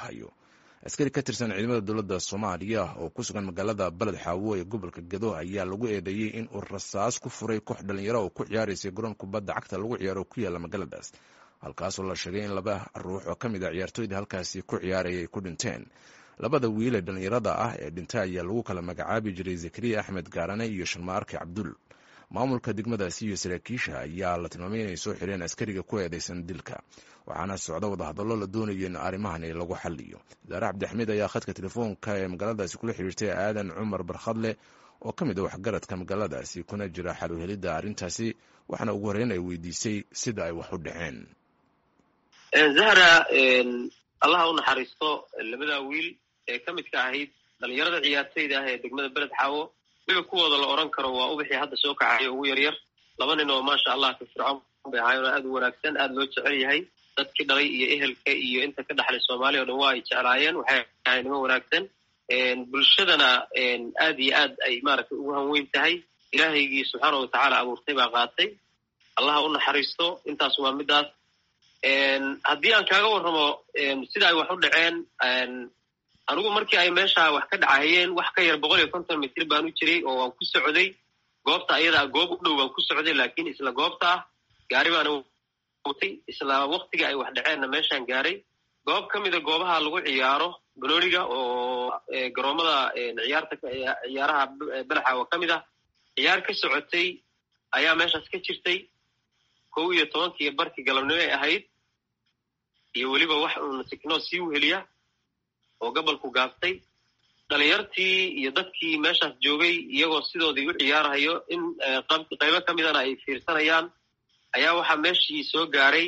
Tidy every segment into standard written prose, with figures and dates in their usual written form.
hayo askari ka tirsan ciidamada dowladda Soomaaliya oo ku sugan magaalada Balad Xaawo ee gobolka Gedo ayaa lagu eedeeyay in uu rasaas ku furay koox dhalinyaro oo ku ciyaaraysay garoon kubadda cagta lagu ciyaaro ku yaala magaaladaas halkaas oo la sheegay in laba ruux oo kamid ah ciyaartooyda halkaasi ku ciyaarayay ku dhinteen labada wiil ee dhalinyarada ah ee dhintay ayaa lagu kala magacaabi jiray Zakariya Axmed Gaarane iyo Sharmaarke Cabdul maamulka degmadaasi iyo saraakiisha ayaa la tilmaamay inay soo xireen askariga ku eedeysan dilka waxaana socda wada hadallo la doonayo in arrimahan lagu xalliyo Zaara Cabdixamiid ayaa khadka telefoonka ee magaaladaasi kula xiriirtay Aadan Cumar Barkhadle oo ka mid ah waxgaradka magaaladaasi kuna jira xal u helidda arrintaasi waxaana ugu horreyn ay weydiisay sida ay wax u dhaceen Zahra Allah u naxariisto labada wiil ee ka mid ka ahayd dhalinyarada ciyaartooyda ah ee degmada Balad Xaawo kuwooda la oran karo waa ubixi hadda soo kacay ugu yar laba nin oo maasha Allah ka fircoon bay ahaayeen aad u wanaagsan aad loo jecel yahay dadkii dhalay iyo ehelka iyo inta ka dhaxlay Soomaaliya oo waa ay jeclaayeen waxay ahaayeen nimo wanaagsan bulshadana aad iyo aad ay maaragtay ugu hanweyn tahay Ilaahaygi subhanahu wa ta'ala abuurtay baa qaatay Allah u naxariisto intaas waa midaas haddii aan kaaga warramo sida ay wax u dhaceen anigu markii ay meesha wax ka dhacayeen wax ka yar 150 mitir baan u jiray oo aan ku socday goobta ayada goob u dhow baan ku socday laakiin isla goobta gaari baan watay isla waqtiga ay wax dhaceen meeshaan gaaray goob kamid ah goobaha lagu ciyaaro banooniga oo garoomada ciyaaraha Balxa oo kamid ah ciyaar ka socotay ayaa meeshaas ka jirtay 11 barkii galabnimo ay ahayd iyo waliba wax uu tikno sii weheliya oo gobolku gaabtay dhalinyartii iyo dadkii meeshaas joogay iyagoo sidoodii u ciyaarayo in qaybo kamid ah ay fiirsanayaan ayaa waxa meeshii soo gaaray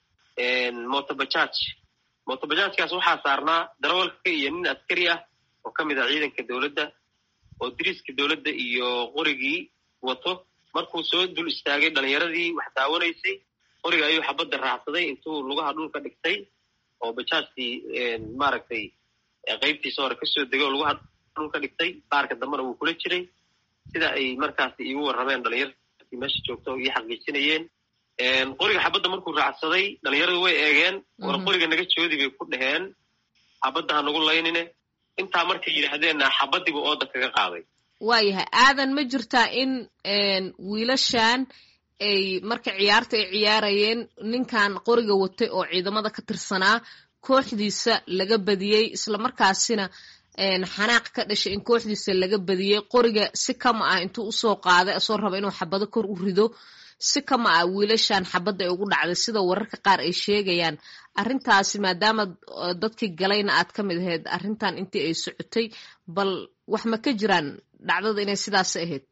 motobajaajkaas waxaa saarnaa darawalka iyo nin askari ah oo kamid ah ciidanka dawladda oo diriiska dawladda iyo qorigii wato markuu soo dul istaagay dhalinyaradii wax daawanaysay qoriga ayuu xabadda raacsaday intuu lugaha dhulka dhigtay oo bajaajtii maaragtay qaybtiisa hore ka soo degay oo lugaha dhulka dhigtay qaarka dambana wuu kula jiray sida ay markaas igu warrameen dhalinyartii meesha joogto iyo xaqiijinayeen qoriga xabadda markuu raacsaday dhalinyaradu way eegeen war qoriga naga joodi bay ku dhaheen xabadda ha nagu laynine intaa markay yidhaahdeenna xabaddiiba ooda kaga qaaday waayahay aadan ma jirtaa in wiilashan ay marka ciyaarta ay ciyaarayeen ninkan qoriga watay oo ciidamada ka tirsanaa kooxdiisa laga badiyay isla markaasina xanaaq ka dhashay in kooxdiisa laga badiyay qoriga si kama ah intuu u soo qaaday asoo raba inuu xabado kor u rido si kama ah wiilashan xabadda ay ugu dhacday sida wararka qaar ay sheegayaan arrintaasi maadaama dadkii galayna aad ka mid ahayd arrintan intii ay socotay bal wax ma ka jiraan dhacdada inay sidaas ahayd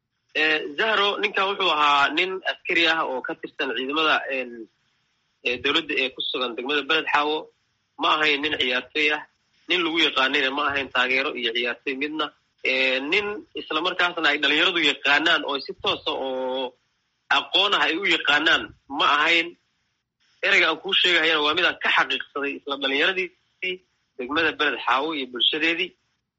Zahro ninkan wuxuu ahaa nin askari ah oo ka tirsan ciidamada dawladda ee ku sugan degmada Balad Xaawo ma ahayn nin ciyaartooy ah nin lagu yaqaanina ma ahayn taageero iyo ciyaartooy midna nin isla markaasna ay dhalinyaradu yaqaanaan oo si toos ah oo aqoon ah ay u yaqaanaan ma ahayn erayga aan kuu sheegayana waa mid aan ka xaqiiqsaday isla dhalinyaradii degmada Balad Xaawo iyo bulshadeedii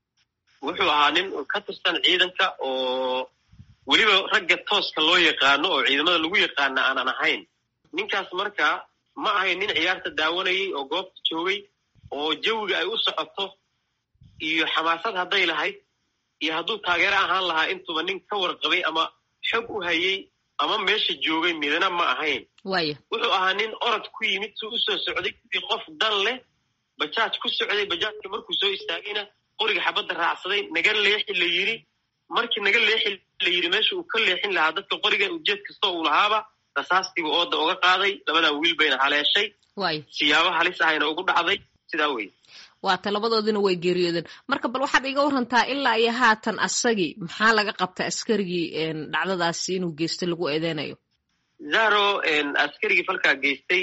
wuxuu ahaa nin ka tirsan ciidanka oo weliba ragga tooska loo yaqaano oo ciidamada lagu yaqaana aanan ahayn ninkaas marka ma ahayn nin ciyaarta daawanayay oo goobta joogay oo jawiga ay u socoto iyo xamaasad hadday lahayd iyo hadduu taageero ahaan lahaa intuba nin ka warqabay ama xog u hayay ama meesha joogay midna ma ahayn wuxuu ahaa nin orod ku yimid suu u soo socday sidii qof dan leh bajaaj ku socday bajaajka markuu soo istaagayna qoriga xabadda raacsaday naga leexi la yiri markii naga leexi la yiri meesha uu ka leexin lahaa dadka qoriga ujeed kasta uu lahaaba rasaastiiba ooda uga qaaday labadan wiil bayna haleeshay siyaabo halis ahayna ugu dhacday sidaa wey waata labadoodina way geeriyoodeen marka bal waxaad iga warantaa ilaa iyo haatan asagii maxaa laga qabta askarigii dhacdadaasi inuu geystay lagu eedeynayo Zahro askarigii falkaa geystay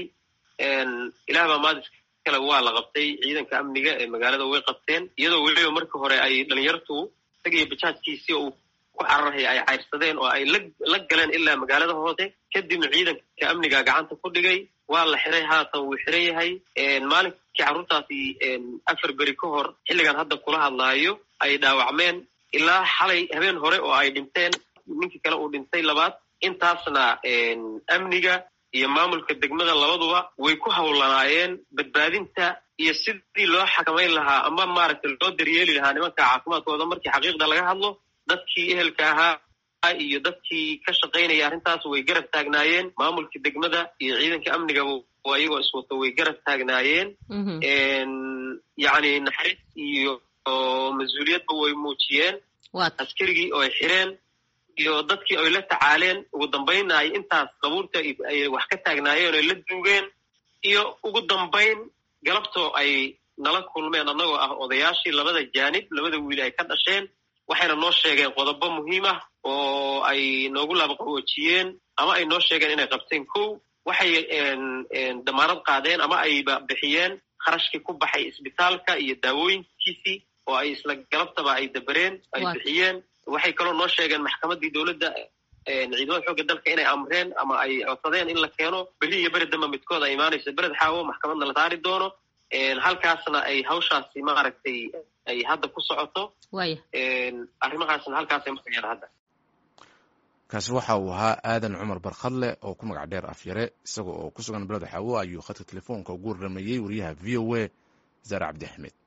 ilaah baa maadis kale waa la qabtay ciidanka amniga ee magaalada way qabteen iyadoo weliba markii hore ay dhalinyartu isaga iyo bajaajkiisii uu ku cararhay ay cayrsadeen oo ay la galeen ilaa magaalada hoose kadibna ciidanka amniga gacanta ku dhigay waa la xiray haatan wuu xiran yahay maalinkii carruurtaasi 4 beri ka hor xilligan hadda kula hadlaayo ay dhaawacmeen ilaa xalay habeen hore oo ay dhinteen ninkii kale uu dhintay labaad intaasna amniga iyo maamulka degmada labaduba way ku hawlanaayeen badbaadinta iyo sidii loo xakamayn lahaa ama maaragtay loo daryeeli lahaa nimanka caafimaadkooda markii xaqiiqda laga hadlo dadkii ehelka ahaa iyo dadkii ka shaqaynaya arrintaas way garab taagnaayeen maamulkii degmada iyo ciidanka amniga ayagoo iswato way garab taagnaayeen yacni naxariis iyo mas-uuliyadba way muujiyeen askarigii oo ay xireen iyo dadkii ay la tacaaleen ugu dambaynna ay intaas qabuurta ay wax ka taagnaayeen oo la duugeen iyo ugu dambayn galabtoo ay nala kulmeen annagoo ah odayaashii labada jaanib labada wiil ay ka dhasheen waxayna noo sheegeen qodobo muhiim ah oo ay noogu laabaqawoojiyeen ama ay noo sheegeen inay qabteen kow waxay damaanad qaadeen ama ayba bixiyeen kharashkii ku baxay isbitaalka iyo daawooyinkiisii oo ay isla galabtaba ay dabareen ay bixiyeen waxay kaloo noo sheegeen maxkamaddii dowladda ciidamada xoogga dalka inay amreen ama ay codsadeen in la keeno beri iyo beri damba midkood ay imaanayso beled xaawo maxkamadna la saari doono halkaasna ay hawshaasi maaragtay ay hadda ku socoto arrimahaasna halkaasay markayaan hadda kaasi waxa uu ahaa aadan cumar barkhadle oo ku magac dheer afyare isaga oo ku sugan beled xaawo ayuu khadka telefoonka ugu warramayey wariyaha v o a zaare cabdi axmed